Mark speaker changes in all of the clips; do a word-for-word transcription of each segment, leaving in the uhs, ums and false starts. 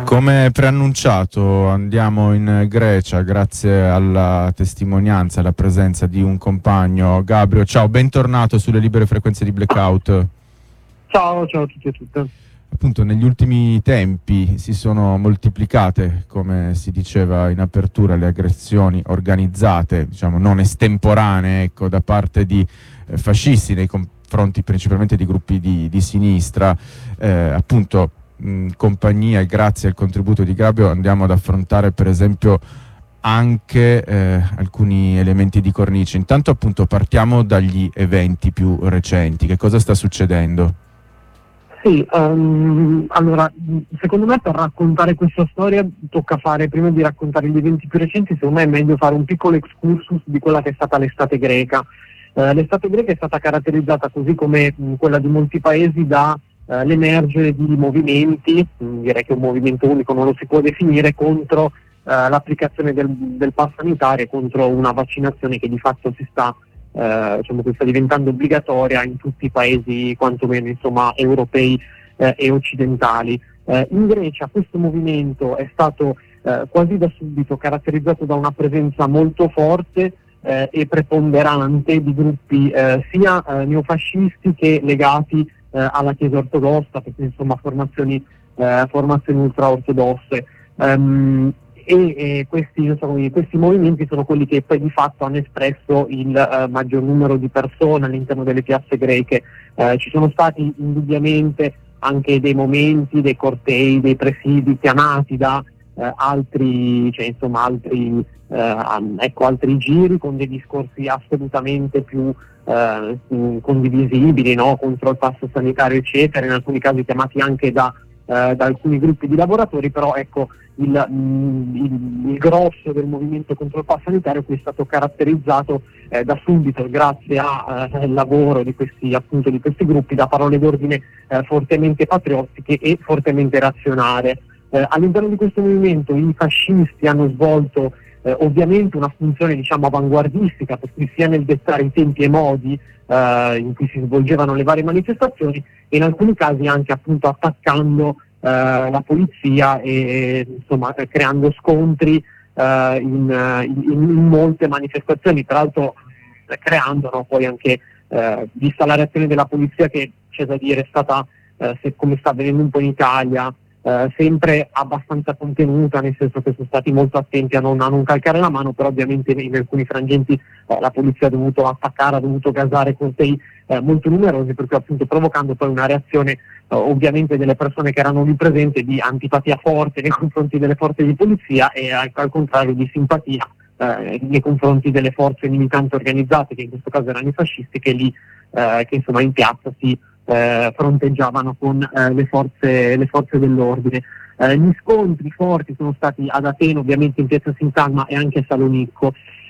Speaker 1: Come preannunciato andiamo in Grecia grazie alla testimonianza, alla presenza di un compagno. Gabrio, ciao, bentornato sulle libere frequenze di Blackout.
Speaker 2: Ciao, ciao a tutti e a tutte.
Speaker 1: Appunto, negli ultimi tempi si sono moltiplicate, come si diceva in apertura, le aggressioni organizzate, diciamo non estemporanee, ecco, da parte di eh, fascisti nei confronti principalmente di gruppi di, di sinistra, eh, appunto. In compagnia e grazie al contributo di Gabrio andiamo ad affrontare per esempio anche eh, alcuni elementi di cornice. Intanto appunto partiamo dagli eventi più recenti. Che cosa sta succedendo?
Speaker 2: Sì, um, allora secondo me per raccontare questa storia tocca fare, prima di raccontare gli eventi più recenti, secondo me è meglio fare un piccolo excursus di quella che è stata l'estate greca. Uh, l'estate greca è stata caratterizzata, così come mh, quella di molti paesi, da Uh, l'emergere di movimenti, mh, direi che un movimento unico non lo si può definire, contro uh, l'applicazione del, del pass sanitario, contro una vaccinazione che di fatto si sta, uh, diciamo che sta diventando obbligatoria in tutti i paesi, quantomeno insomma europei uh, e occidentali. Uh, in Grecia questo movimento è stato uh, quasi da subito caratterizzato da una presenza molto forte uh, e preponderante di gruppi uh, sia uh, neofascisti che legati alla Chiesa ortodossa, perché insomma formazioni, eh, formazioni ultraortodosse. Um, e, e questi, insomma, questi movimenti sono quelli che poi di fatto hanno espresso il uh, maggior numero di persone all'interno delle piazze greche. Uh, ci sono stati indubbiamente anche dei momenti, dei cortei, dei presidi chiamati da uh, altri, cioè insomma altri, uh, ecco, altri giri con dei discorsi assolutamente più Uh, condivisibili, no? Contro il passo sanitario eccetera, in alcuni casi chiamati anche da, uh, da alcuni gruppi di lavoratori, però ecco il, mm, il, il grosso del movimento contro il passo sanitario qui è stato caratterizzato eh, da subito, grazie al uh, lavoro di questi, appunto, di questi gruppi, da parole d'ordine uh, fortemente patriottiche e fortemente razionali. Uh, all'interno di questo movimento i fascisti hanno svolto Eh, ovviamente una funzione diciamo avanguardistica, per cui sia nel dettare i tempi e modi eh, in cui si svolgevano le varie manifestazioni, e in alcuni casi anche appunto attaccando eh, la polizia e insomma eh, creando scontri eh, in, in, in molte manifestazioni, tra l'altro eh, creando no, poi anche eh, vista la reazione della polizia, che c'è da dire è stata eh, se, come sta avvenendo un po' in Italia, Uh, sempre abbastanza contenuta, nel senso che sono stati molto attenti a non, a non calcare la mano, però ovviamente in, in alcuni frangenti uh, la polizia ha dovuto attaccare, ha dovuto gasare cortei uh, molto numerosi, per cui appunto provocando poi una reazione uh, ovviamente delle persone che erano lì presenti di antipatia forte nei confronti delle forze di polizia e al, al contrario di simpatia uh, nei confronti delle forze militanti organizzate, che in questo caso erano i fascisti, che lì uh, che insomma in piazza si Eh, fronteggiavano con eh, le forze le forze dell'ordine. Eh, gli scontri forti sono stati ad Atene, ovviamente in piazza Sintagma e anche a Salonicco.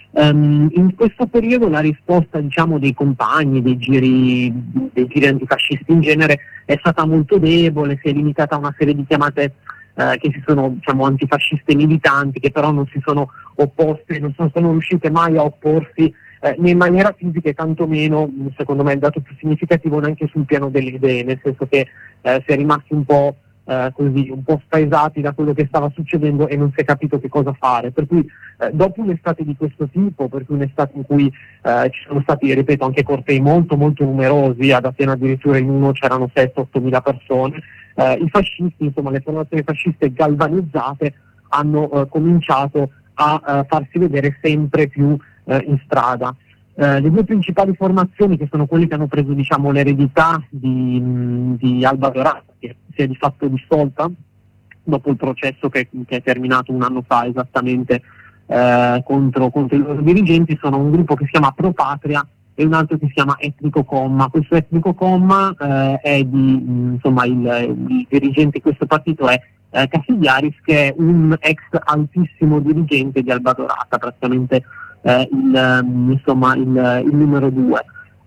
Speaker 2: Um, in questo periodo la risposta diciamo dei compagni, dei giri, dei giri antifascisti in genere è stata molto debole, si è limitata a una serie di chiamate eh, che si sono diciamo antifasciste militanti, che però non si sono opposte, non sono, sono riuscite mai a opporsi Eh, né in maniera fisica e tantomeno, secondo me il dato più significativo, neanche sul piano delle idee, nel senso che eh, si è rimasti un po' eh, così, un po' spaesati da quello che stava succedendo e non si è capito che cosa fare. Per cui eh, dopo un'estate di questo tipo, per cui un'estate in cui eh, ci sono stati, ripeto, anche cortei molto molto numerosi, ad Atene addirittura in uno c'erano sette otto mila persone, eh, i fascisti, insomma le formazioni fasciste galvanizzate hanno eh, cominciato a eh, farsi vedere sempre più eh, in strada. Eh, le due principali formazioni, che sono quelle che hanno preso diciamo l'eredità di, di Alba Dorata, che si è di fatto dissolta dopo il processo che, che è terminato un anno fa esattamente eh, contro, contro i loro dirigenti, sono un gruppo che si chiama Pro Patria e un altro che si chiama Etnico Comma. Questo Etnico Comma eh, è di, insomma, il, il dirigente di questo partito è eh, Cassigliaris, che è un ex altissimo dirigente di Alba Dorata, praticamente eh, il, um, insomma, il, il numero due.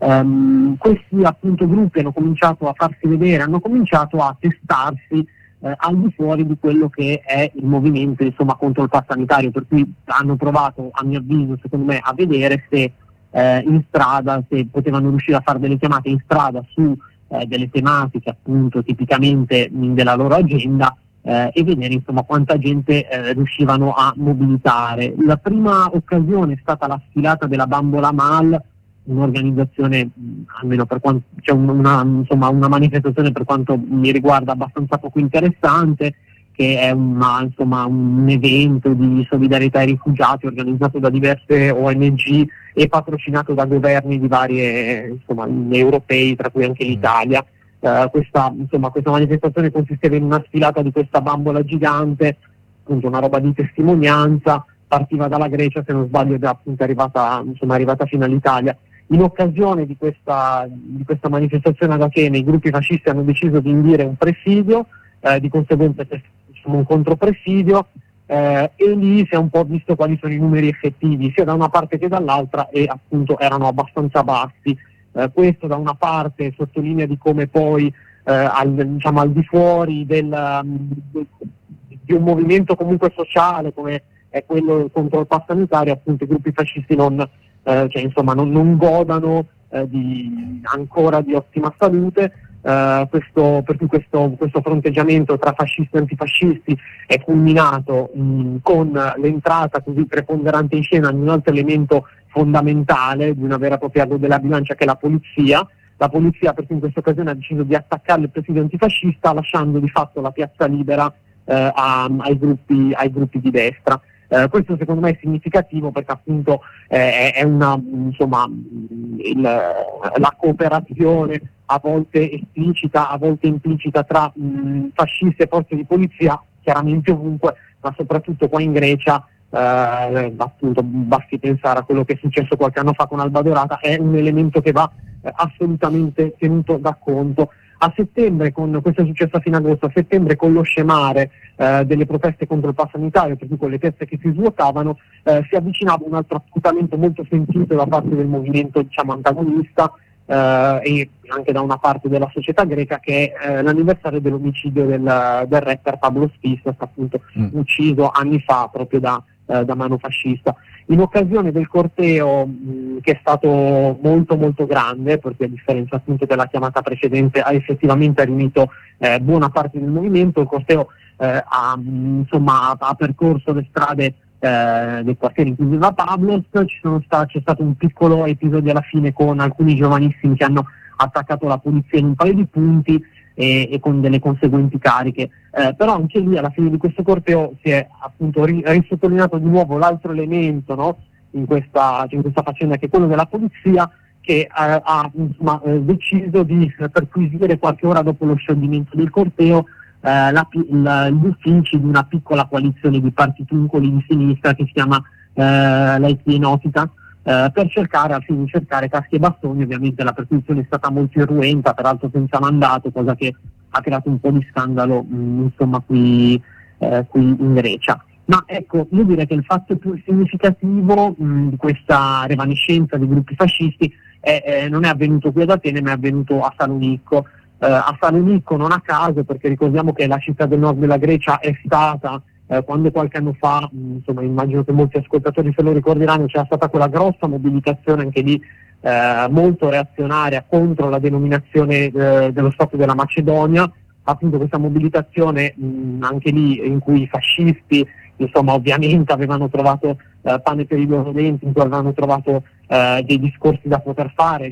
Speaker 2: Um, questi appunto gruppi hanno cominciato a farsi vedere, hanno cominciato a testarsi eh, al di fuori di quello che è il movimento insomma contro il pass sanitario, per cui hanno provato, a mio avviso, secondo me, a vedere se eh, in strada, se potevano riuscire a fare delle chiamate in strada su eh, delle tematiche appunto tipicamente mh, della loro agenda, eh, e vedere insomma quanta gente eh, riuscivano a mobilitare. La prima occasione è stata la sfilata della Bambola Mal, un'organizzazione, mh, almeno per quanto, cioè una, insomma, una manifestazione per quanto mi riguarda abbastanza poco interessante, che è una, insomma, un evento di solidarietà ai rifugiati organizzato da diverse O N G e patrocinato da governi di varie, insomma, europei, tra cui anche l'Italia. Uh, questa, insomma, questa manifestazione consisteva in una sfilata di questa bambola gigante, appunto una roba di testimonianza, partiva dalla Grecia, se non sbaglio è già appunto arrivata, insomma, arrivata fino all'Italia. In occasione di questa, di questa manifestazione ad Atene i gruppi fascisti hanno deciso di indire un presidio, eh, di conseguenza c'è un contropresidio, eh, e lì si è un po' visto quali sono i numeri effettivi sia da una parte che dall'altra, e appunto erano abbastanza bassi. Eh, questo da una parte sottolinea di come poi eh, al, diciamo, al di fuori del, um, di un movimento comunque sociale come è quello contro il pass sanitario, appunto i gruppi fascisti non, eh, cioè, insomma, non, non godano eh, di, ancora di ottima salute. Uh, questo, per cui questo, questo fronteggiamento tra fascisti e antifascisti è culminato mh, con l'entrata così preponderante in scena di un altro elemento fondamentale di una vera e propria arma della bilancia, che è la polizia. La polizia, per cui in questa occasione ha deciso di attaccare il presidio antifascista, lasciando di fatto la piazza libera eh, a, ai, gruppi, ai gruppi di destra. Uh, questo secondo me è significativo perché appunto eh, è una, insomma, il, la cooperazione a volte esplicita, a volte implicita tra mh, fascisti e forze di polizia, chiaramente ovunque, ma soprattutto qua in Grecia, eh, appunto basti pensare a quello che è successo qualche anno fa con Alba Dorata, è un elemento che va eh, assolutamente tenuto da conto. A settembre, con questo è successo fino ad agosto, a settembre con lo scemare eh, delle proteste contro il pass sanitario, per cui con le piazze che si svuotavano, eh, si avvicinava un altro appuntamento molto sentito da parte del movimento, diciamo, antagonista eh, e anche da una parte della società greca, che è eh, l'anniversario dell'omicidio del, del rapper Pablo Spissas, appunto mm. ucciso anni fa proprio da, eh, da mano fascista. In occasione del corteo, mh, che è stato molto molto grande, perché a differenza appunto della chiamata precedente ha effettivamente riunito eh, buona parte del movimento, il corteo eh, ha, mh, insomma, ha, ha percorso le strade eh, dei quartieri in cui viveva Pablos. Ci sono sta, c'è stato un piccolo episodio alla fine con alcuni giovanissimi che hanno attaccato la polizia in un paio di punti e, e con delle conseguenti cariche, eh, però anche lì alla fine di questo corteo si è appunto ri- risottolineato di nuovo l'altro elemento, no, in questa, in questa faccenda, che è quello della polizia, che eh, ha insomma, eh, deciso di perquisire qualche ora dopo lo scioglimento del corteo eh, la, la, gli uffici di una piccola coalizione di partituncoli di sinistra che si chiama eh, la Equienotica, Uh, per cercare, al fine di cercare caschi e bastoni. Ovviamente la perquisizione è stata molto irruenta, peraltro senza mandato, cosa che ha creato un po' di scandalo mh, insomma qui, eh, qui in Grecia. Ma ecco, io direi che il fatto più significativo mh, di questa remanescenza dei gruppi fascisti è, eh, non è avvenuto qui ad Atene, ma è avvenuto a Salonicco. Uh, a Salonicco non a caso, perché ricordiamo che la città del nord della Grecia è stata, Eh, quando qualche anno fa, mh, insomma immagino che molti ascoltatori se lo ricorderanno, c'era stata quella grossa mobilitazione anche lì eh, molto reazionaria contro la denominazione eh, dello Stato della Macedonia, appunto questa mobilitazione mh, anche lì in cui i fascisti insomma ovviamente avevano trovato eh, pane per i loro denti, in cui avevano trovato eh, dei discorsi da poter fare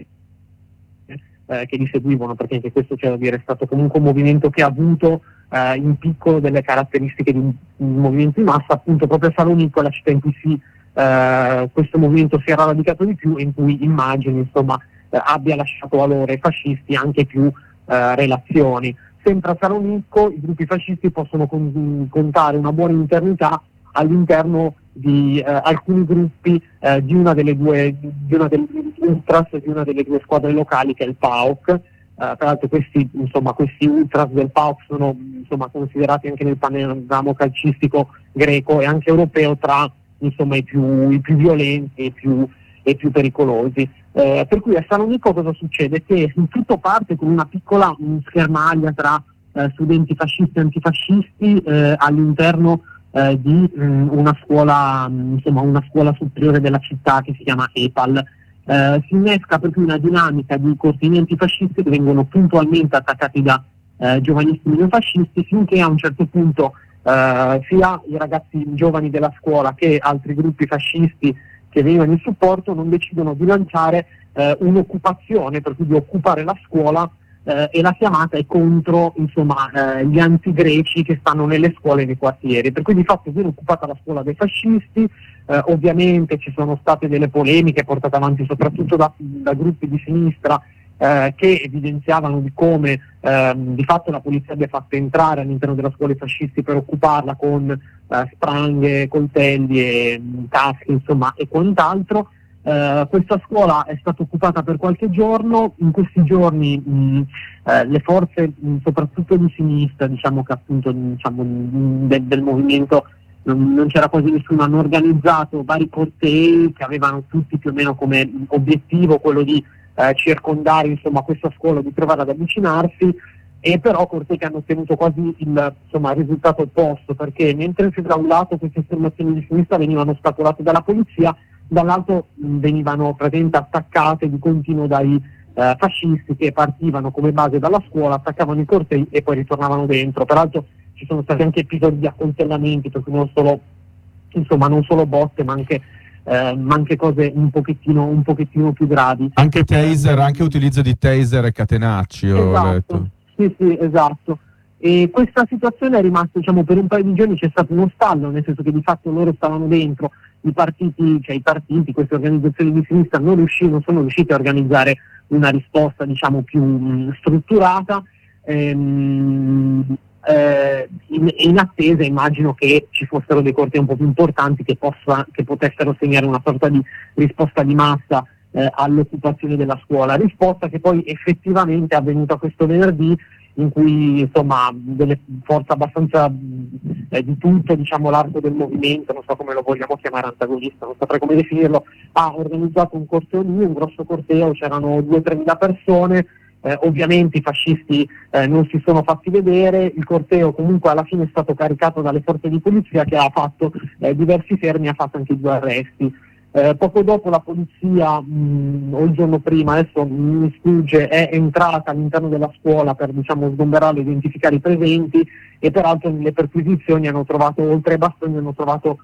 Speaker 2: eh, che li seguivano, perché anche questo c'è da dire, è stato comunque un movimento che ha avuto Uh, in piccolo delle caratteristiche di un, un movimento di massa. Appunto proprio a Salonicco, la città in cui si, uh, questo movimento si era radicato di più e in cui immagino insomma uh, abbia lasciato a loro, ai fascisti, anche più uh, relazioni. Sempre a Salonicco i gruppi fascisti possono con, contare una buona internità all'interno di uh, alcuni gruppi uh, di una delle due di una delle ultras di una delle due squadre locali, che è il PAOK. Uh, tra l'altro questi, insomma, questi ultras del PAOK sono insomma, considerati anche nel panorama calcistico greco e anche europeo tra insomma, i, più, i più violenti e più, e più pericolosi. Uh, per cui a Salonicco cosa succede? Che tutto parte con una piccola um, schermaglia tra uh, studenti fascisti e antifascisti uh, all'interno uh, di um, una scuola um, insomma, una scuola superiore della città che si chiama EPAL. Uh, si innesca per cui una dinamica di cortini antifascisti che vengono puntualmente attaccati da eh, giovanissimi neofascisti, finché a un certo punto eh, sia i ragazzi giovani della scuola che altri gruppi fascisti che venivano in supporto non decidono di lanciare eh, un'occupazione, per cui di occupare la scuola, eh, e la chiamata è contro, insomma, eh, gli antigreci che stanno nelle scuole e nei quartieri, per cui di fatto viene occupata la scuola dai fascisti. Eh, ovviamente ci sono state delle polemiche portate avanti soprattutto da, da gruppi di sinistra eh, che evidenziavano di come ehm, di fatto la polizia abbia fatto entrare all'interno della scuola i fascisti per occuparla con eh, spranghe, coltelli e mh, caschi, insomma, e quant'altro. Uh, questa scuola è stata occupata per qualche giorno. In questi giorni mh, eh, le forze, mh, soprattutto di sinistra, diciamo che appunto diciamo, mh, del, del movimento, non, non c'era quasi nessuno, hanno organizzato vari cortei che avevano tutti più o meno come obiettivo quello di eh, circondare, insomma, questa scuola, di provare ad avvicinarsi, e però cortei che hanno ottenuto quasi il, insomma, il risultato opposto, perché mentre da un lato queste formazioni di sinistra venivano ostacolate dalla polizia, dall'altro mh, venivano praticamente attaccate di continuo dai eh, fascisti che partivano come base dalla scuola, attaccavano i cortei e poi ritornavano dentro. Peraltro ci sono stati anche episodi di accoltellamenti, per cui non solo, insomma, non solo botte, ma anche, eh, ma anche cose un pochettino, un pochettino più gravi.
Speaker 1: Anche taser, anche utilizzo di taser e catenacci, ho
Speaker 2: Esatto,
Speaker 1: letto.
Speaker 2: sì, sì, esatto. E questa situazione è rimasta, diciamo, per un paio di giorni c'è stato uno stallo, nel senso che di fatto loro stavano dentro, i partiti, cioè i partiti, queste organizzazioni di sinistra non riuscivano, sono riusciti a organizzare una risposta, diciamo, più mh, strutturata, ehm, eh, in, in attesa, immagino, che ci fossero dei cortei un po' più importanti che, possa, che potessero segnare una sorta di risposta di massa eh, all'occupazione della scuola, risposta che poi effettivamente è avvenuta questo venerdì, in cui, insomma, delle forze abbastanza eh, di tutto, diciamo, l'arco del movimento, non so come lo vogliamo chiamare, antagonista, non saprei come definirlo, ha organizzato un corteo lì, un grosso corteo, c'erano due o tremila persone, eh, ovviamente i fascisti eh, non si sono fatti vedere, il corteo comunque alla fine è stato caricato dalle forze di polizia, che ha fatto eh, diversi fermi, ha fatto anche due arresti. Eh, poco dopo la polizia, mh, o il giorno prima, adesso mi sfugge, è entrata all'interno della scuola per, diciamo, sgomberarlo e identificare i presenti, e peraltro nelle perquisizioni hanno trovato, oltre ai bastoni, hanno trovato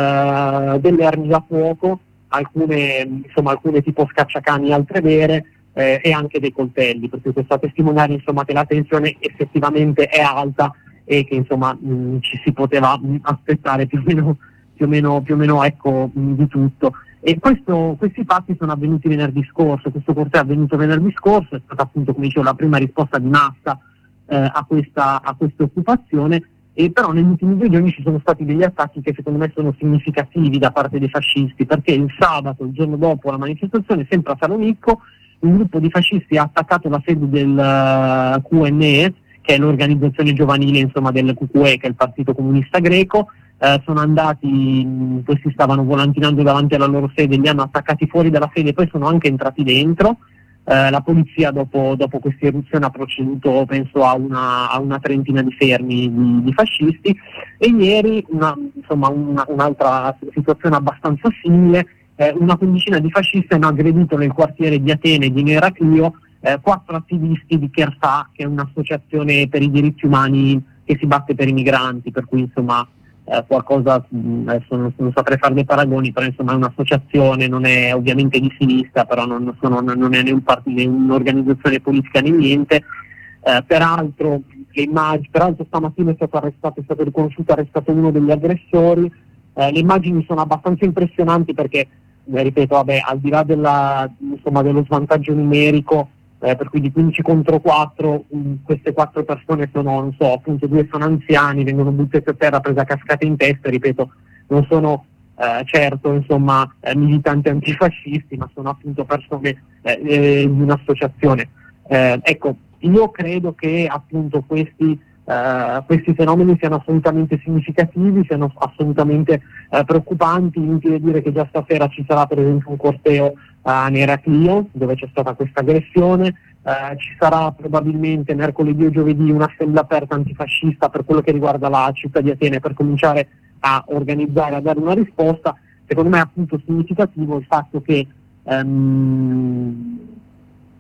Speaker 2: eh, delle armi da fuoco, alcune, insomma, alcune tipo scacciacani, altre vere, eh, e anche dei coltelli, perché questo a testimoniare, insomma, che la tensione effettivamente è alta e che, insomma, mh, ci si poteva mh, aspettare più o meno più o meno, più o meno ecco, mh, di tutto. E questo, questi fatti sono avvenuti venerdì scorso, questo corteo è avvenuto venerdì scorso, è stata appunto, come dicevo, la prima risposta di massa eh, a, questa, a questa occupazione, e però negli ultimi due giorni ci sono stati degli attacchi che secondo me sono significativi da parte dei fascisti, perché il sabato, il giorno dopo la manifestazione, sempre a Salonicco, un gruppo di fascisti ha attaccato la sede del uh, Q N E, che è l'organizzazione giovanile, insomma, del Q Q E, che è il Partito Comunista Greco. Eh, sono andati, mh, questi stavano volantinando davanti alla loro sede, li hanno attaccati fuori dalla sede, poi sono anche entrati dentro. Eh, la polizia dopo, dopo questa irruzione ha proceduto, penso, a una, a una trentina di fermi di, di fascisti, e ieri una, insomma, una, un'altra situazione abbastanza simile, eh, una quindicina di fascisti hanno aggredito nel quartiere di Atene di Eraclio eh, quattro attivisti di Chersa, che è un'associazione per i diritti umani che si batte per i migranti, per cui, insomma, Eh, qualcosa, mh, adesso non, non saprei fare dei paragoni, però insomma è un'associazione, non è ovviamente di sinistra, però non, sono, non è né un partito, né un'organizzazione politica né niente. Eh, peraltro, le immagini, peraltro stamattina è stato arrestato, è stato riconosciuto arrestato uno degli aggressori. Eh, le immagini sono abbastanza impressionanti perché, eh, ripeto, vabbè, al di là della, insomma, dello svantaggio numerico, Eh, per cui di quindici contro quattro, mh, queste quattro persone sono, non so, appunto due sono anziani, vengono buttate a terra, prese a cascate in testa, ripeto, non sono eh, certo, insomma, eh, militanti antifascisti, ma sono appunto persone eh, eh, di un'associazione. Eh, ecco, io credo che appunto questi, eh, questi fenomeni siano assolutamente significativi, siano assolutamente eh, preoccupanti. Inutile dire che già stasera ci sarà per esempio un corteo a Eraclio, dove c'è stata questa aggressione, eh, ci sarà probabilmente mercoledì o giovedì un'assemblea aperta antifascista per quello che riguarda la città di Atene, per cominciare a organizzare, a dare una risposta. Secondo me è appunto significativo il fatto che, ehm, che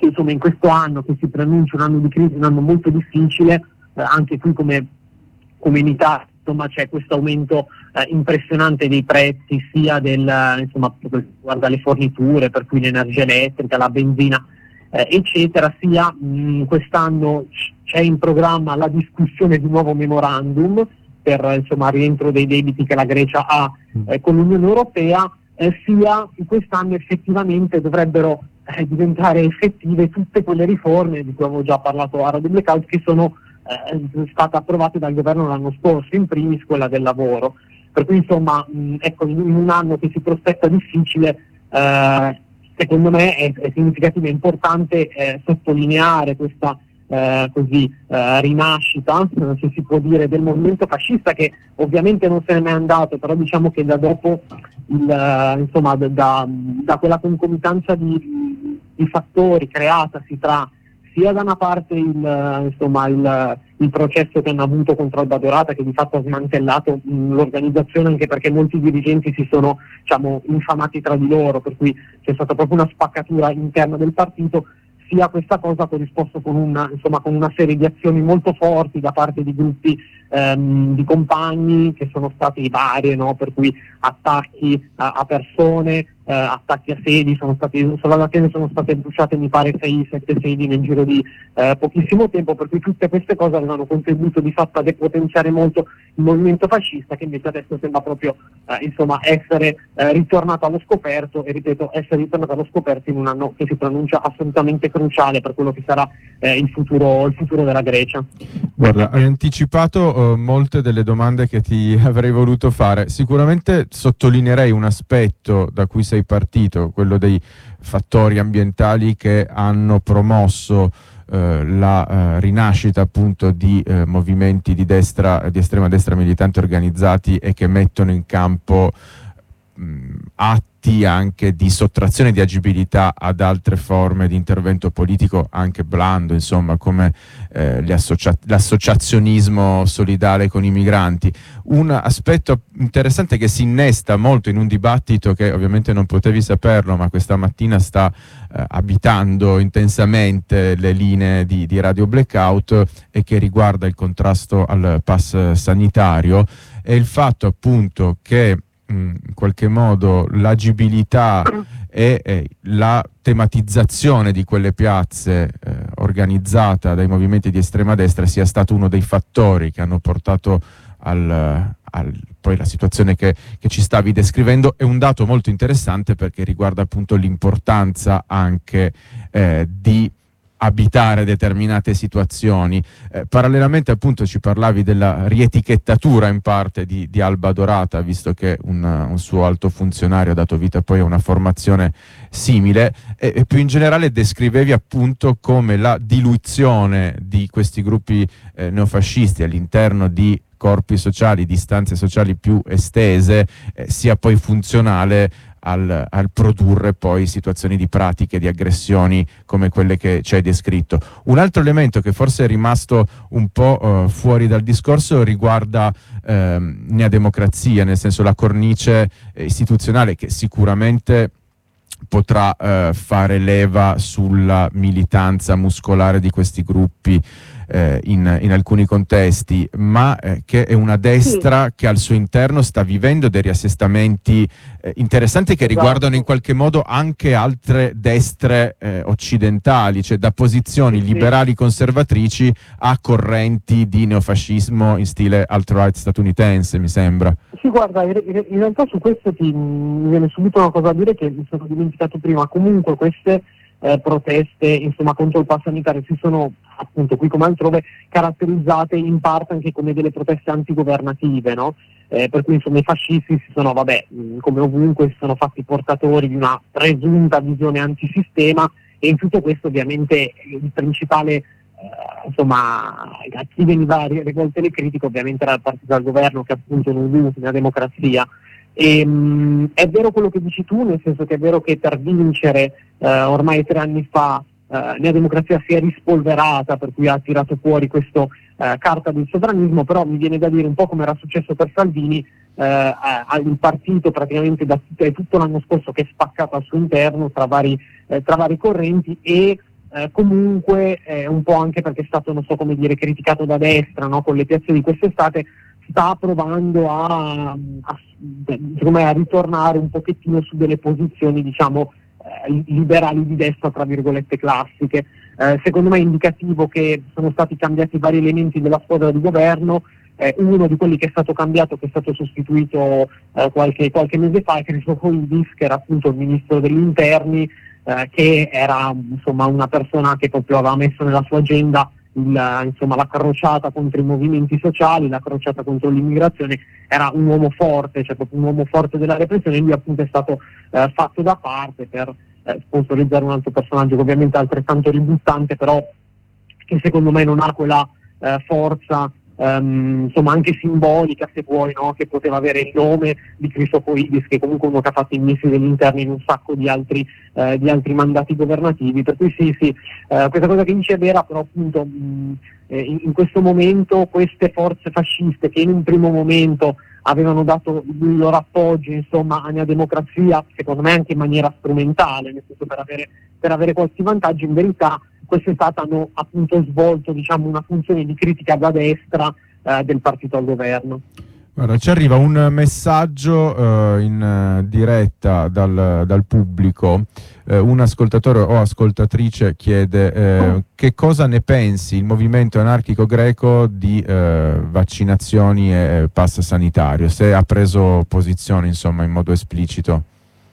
Speaker 2: insomma in questo anno che si preannuncia un anno di crisi, un anno molto difficile, eh, anche qui come, come in Italia, insomma c'è questo aumento eh, impressionante dei prezzi, sia del, insomma, per quanto riguarda le forniture, per cui l'energia elettrica, la benzina, eh, eccetera, sia mh, quest'anno c'è in programma la discussione di un nuovo memorandum per insomma rientro dei debiti che la Grecia ha eh, con l'Unione Europea, eh, sia quest'anno effettivamente dovrebbero eh, diventare effettive tutte quelle riforme di cui avevo già parlato a Radio Blackout, che sono eh, state approvate dal governo l'anno scorso, in primis quella del lavoro. Per cui insomma mh, ecco, in un anno che si prospetta difficile, eh, secondo me è, è significativo e importante eh, sottolineare questa Eh, così eh, rinascita, eh, se si può dire, del movimento fascista, che ovviamente non se n'è mai andato, però diciamo che da dopo il, eh, insomma da, da, da quella concomitanza di, di fattori creatasi tra sia da una parte il, insomma, il, il processo che hanno avuto contro Alba Dorata, che di fatto ha smantellato mh, l'organizzazione, anche perché molti dirigenti si sono, diciamo, infamati tra di loro, per cui c'è stata proprio una spaccatura interna del partito, sia questa cosa corrisposto con una, insomma, con una serie di azioni molto forti da parte di gruppi ehm, di compagni che sono stati varie, no? Per cui attacchi a, a persone, eh, attacchi a sedi, sono stati, solo alla fine sono state bruciate mi pare sei sette sedi nel giro di eh, pochissimo tempo, per cui tutte queste cose avevano contribuito di fatto a depotenziare molto il movimento fascista, che invece adesso sembra proprio eh, insomma essere eh, ritornato allo scoperto, e ripeto, essere ritornato allo scoperto in un anno che si pronuncia assolutamente cruciale per quello che sarà eh, il futuro il futuro della Grecia.
Speaker 1: Guarda, hai anticipato uh, molte delle domande che ti avrei voluto fare. Sicuramente sottolineerei un aspetto da cui sei partito, quello dei fattori ambientali che hanno promosso uh, la uh, rinascita appunto di uh, movimenti di destra, di estrema destra militanti organizzati e che mettono in campo mh, atti anche di sottrazione di agibilità ad altre forme di intervento politico, anche blando, insomma, come eh, gli associa- l'associazionismo solidale con i migranti. Un aspetto interessante che si innesta molto in un dibattito che ovviamente non potevi saperlo, ma questa mattina sta eh, abitando intensamente le linee di, di Radio Blackout, e che riguarda il contrasto al pass sanitario, è il fatto appunto che in qualche modo l'agibilità e eh, la tematizzazione di quelle piazze eh, organizzata dai movimenti di estrema destra sia stato uno dei fattori che hanno portato al, al poi la situazione che, che ci stavi descrivendo. È un dato molto interessante perché riguarda appunto l'importanza anche eh, di abitare determinate situazioni. Eh, parallelamente appunto ci parlavi della rietichettatura in parte di, di Alba Dorata, visto che un, un suo alto funzionario ha dato vita poi a una formazione simile, e, e più in generale descrivevi appunto come la diluizione di questi gruppi eh, neofascisti all'interno di corpi sociali, di istanze sociali più estese, eh, sia poi funzionale Al, al produrre poi situazioni di pratiche, di aggressioni come quelle che ci hai descritto. Un altro elemento che forse è rimasto un po' uh, fuori dal discorso riguarda uh, Nea Democrazia, nel senso la cornice eh, istituzionale che sicuramente potrà uh, fare leva sulla militanza muscolare di questi gruppi eh, in, in alcuni contesti, ma eh, che è una destra sì. che al suo interno sta vivendo dei riassestamenti eh, interessanti che esatto. riguardano in qualche modo anche altre destre eh, occidentali, cioè da posizioni sì. liberali conservatrici a correnti di neofascismo in stile alt-right statunitense, mi sembra.
Speaker 2: Sì, guarda, in, in realtà su questo ti, mi viene subito una cosa a dire che mi sono dimenticato prima. Comunque queste Eh, proteste insomma contro il pass sanitario si sono appunto qui come altrove caratterizzate in parte anche come delle proteste antigovernative, no? Eh, per cui insomma i fascisti si sono, vabbè, mh, come ovunque si sono fatti portatori di una presunta visione antisistema, e in tutto questo ovviamente il principale eh, insomma a chi veniva rivolte le critiche ovviamente era il partito del governo, che appunto non vive una democrazia. E, mh, è vero quello che dici tu, nel senso che è vero che per vincere eh, ormai tre anni fa eh, la democrazia si è rispolverata, per cui ha tirato fuori questa eh, carta del sovranismo, però mi viene da dire un po' come era successo per Salvini, eh, il partito praticamente da tutto, è tutto l'anno scorso che è spaccato al suo interno tra vari, eh, tra vari correnti, e eh, comunque eh, un po' anche perché è stato, non so come dire, criticato da destra, no? Con le piazze di quest'estate, sta provando a, a, secondo me, a ritornare un pochettino su delle posizioni, diciamo, eh, liberali di destra, tra virgolette classiche. Eh, secondo me è indicativo che sono stati cambiati vari elementi della squadra di governo. Eh, uno di quelli che è stato cambiato, che è stato sostituito eh, qualche, qualche mese fa, è Christofoidis, che era appunto il ministro degli interni, eh, che era insomma una persona che proprio aveva messo nella sua agenda il, insomma, la crociata contro i movimenti sociali, la crociata contro l'immigrazione. Era un uomo forte, cioè proprio un uomo forte della repressione, e lui appunto è stato eh, fatto da parte per eh, sponsorizzare un altro personaggio che ovviamente è altrettanto ributtante, però che secondo me non ha quella eh, forza Um, insomma anche simbolica, se vuoi, no? Che poteva avere il nome di Christofoidis, che comunque uno che ha fatto il ministro degli interni in un sacco di altri, eh, di altri mandati governativi. Per cui sì, sì, eh, questa cosa che dice è vera, però appunto mh, eh, in, in questo momento queste forze fasciste, che in un primo momento avevano dato il loro appoggio, insomma, a Nea Democrazia, secondo me anche in maniera strumentale, nel senso per avere, per avere qualche vantaggio, in verità quest'estate hanno appunto svolto, diciamo, una funzione di critica da destra eh, del partito al governo.
Speaker 1: Guarda, ci arriva un messaggio eh, in uh, diretta dal, dal pubblico. Eh, un ascoltatore o ascoltatrice chiede eh, che cosa ne pensi il movimento anarchico greco di eh, vaccinazioni e pass sanitario, se ha preso posizione, insomma, in modo esplicito.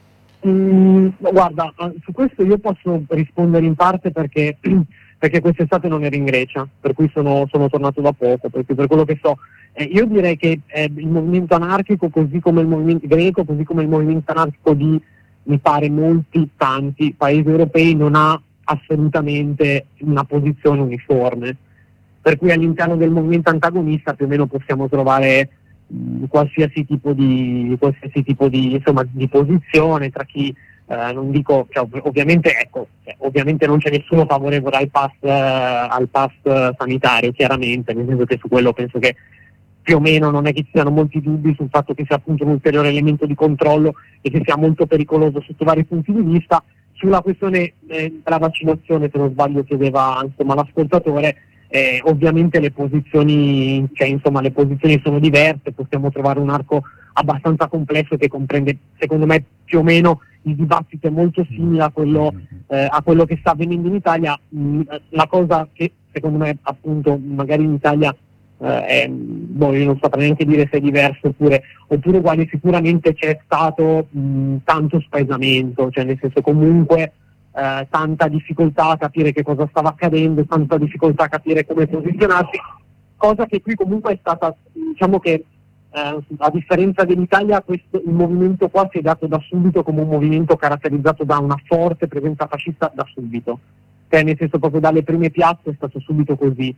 Speaker 2: Mm, guarda, su questo io posso rispondere in parte perché, perché quest'estate non ero in Grecia, per cui sono, sono tornato da poco, perché per quello che so, eh, io direi che eh, il movimento anarchico, così come il movimento greco, così come il movimento anarchico di, mi pare, molti, tanti paesi europei, non ha assolutamente una posizione uniforme, per cui all'interno del movimento antagonista più o meno possiamo trovare qualsiasi tipo di qualsiasi tipo di insomma di posizione tra chi eh, non dico, cioè, ov- ovviamente ecco cioè, ovviamente non c'è nessuno favorevole al pass eh, al pass sanitario, chiaramente, nel senso che su quello penso che più o meno non è che ci siano molti dubbi sul fatto che sia appunto un ulteriore elemento di controllo e che sia molto pericoloso sotto vari punti di vista. Sulla questione eh, della vaccinazione, se non sbaglio chiedeva insomma l'ascoltatore, Eh, ovviamente le posizioni, cioè, insomma, le posizioni sono diverse, possiamo trovare un arco abbastanza complesso che comprende, secondo me, più o meno il dibattito è molto simile a quello, eh, a quello che sta avvenendo in Italia. Mm, la cosa che secondo me appunto magari in Italia eh, è, boh, io non saprei neanche dire se è diverso oppure, oppure uguale, sicuramente c'è stato mh, tanto spaesamento, cioè nel senso comunque Eh, tanta difficoltà a capire che cosa stava accadendo, tanta difficoltà a capire come posizionarsi, cosa che qui comunque è stata, diciamo che eh, a differenza dell'Italia, questo, il movimento qua si è dato da subito come un movimento caratterizzato da una forte presenza fascista da subito, cioè nel senso proprio dalle prime piazze è stato subito così,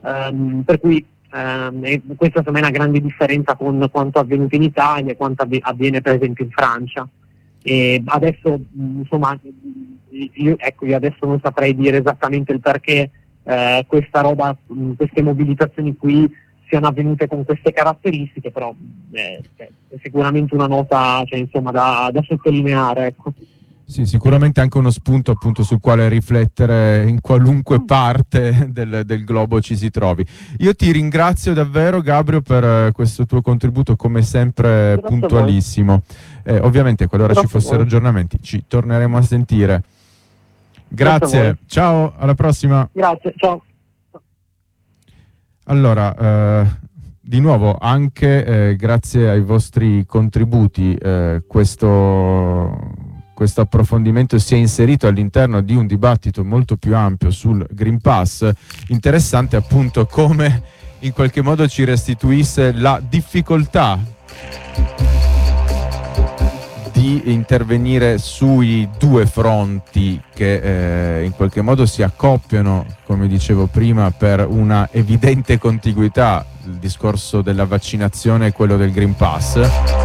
Speaker 2: um, per cui um, e questa secondo me è una grande differenza con quanto è avvenuto in Italia e quanto avv- avviene per esempio in Francia. E adesso insomma io, ecco, io adesso non saprei dire esattamente il perché eh, questa roba, mh, queste mobilitazioni qui siano avvenute con queste caratteristiche, però eh, è sicuramente una nota, cioè, insomma, da, da sottolineare, ecco.
Speaker 1: Sì, sicuramente anche uno spunto appunto sul quale riflettere in qualunque parte del, del globo ci si trovi. Io ti ringrazio davvero, Gabrio, per questo tuo contributo come sempre. Grazie, puntualissimo. Eh, ovviamente qualora Grazie, ci fossero aggiornamenti ci torneremo a sentire. Grazie, Grazie ciao, alla prossima.
Speaker 2: Grazie, ciao.
Speaker 1: Allora, eh, di nuovo anche eh, grazie ai vostri contributi eh, questo... questo approfondimento si è inserito all'interno di un dibattito molto più ampio sul Green Pass, interessante appunto come in qualche modo ci restituisse la difficoltà di intervenire sui due fronti che eh, in qualche modo si accoppiano, come dicevo prima, per una evidente contiguità, il discorso della vaccinazione e quello del Green Pass.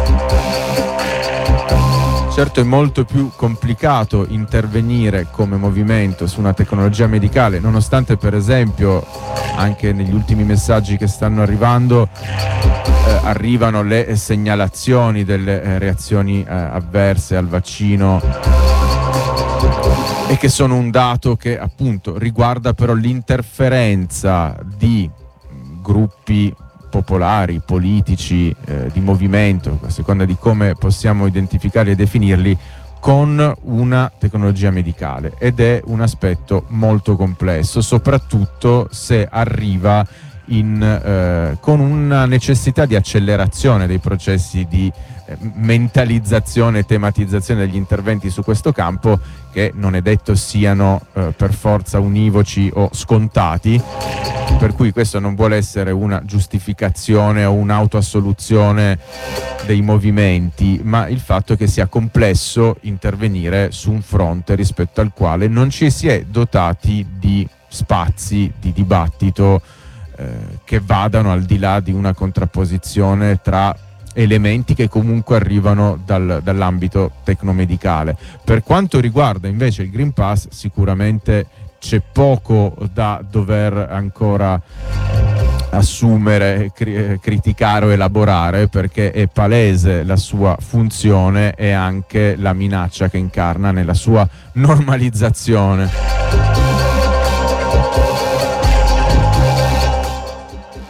Speaker 1: Certo è molto più complicato intervenire come movimento su una tecnologia medicale, nonostante per esempio anche negli ultimi messaggi che stanno arrivando eh, arrivano le segnalazioni delle eh, reazioni eh, avverse al vaccino e che sono un dato che appunto riguarda però l'interferenza di gruppi popolari, politici, eh, di movimento, a seconda di come possiamo identificarli e definirli, con una tecnologia medicale, ed è un aspetto molto complesso, soprattutto se arriva in, eh, con una necessità di accelerazione dei processi di eh, mentalizzazione e tematizzazione degli interventi su questo campo, che non è detto siano eh, per forza univoci o scontati, per cui questo non vuole essere una giustificazione o un'autoassoluzione dei movimenti, ma il fatto che sia complesso intervenire su un fronte rispetto al quale non ci si è dotati di spazi di dibattito eh, che vadano al di là di una contrapposizione tra elementi che comunque arrivano dal, dall'ambito tecnomedicale. Per quanto riguarda invece il Green Pass, sicuramente c'è poco da dover ancora assumere, cri- criticare o elaborare, perché è palese la sua funzione e anche la minaccia che incarna nella sua normalizzazione.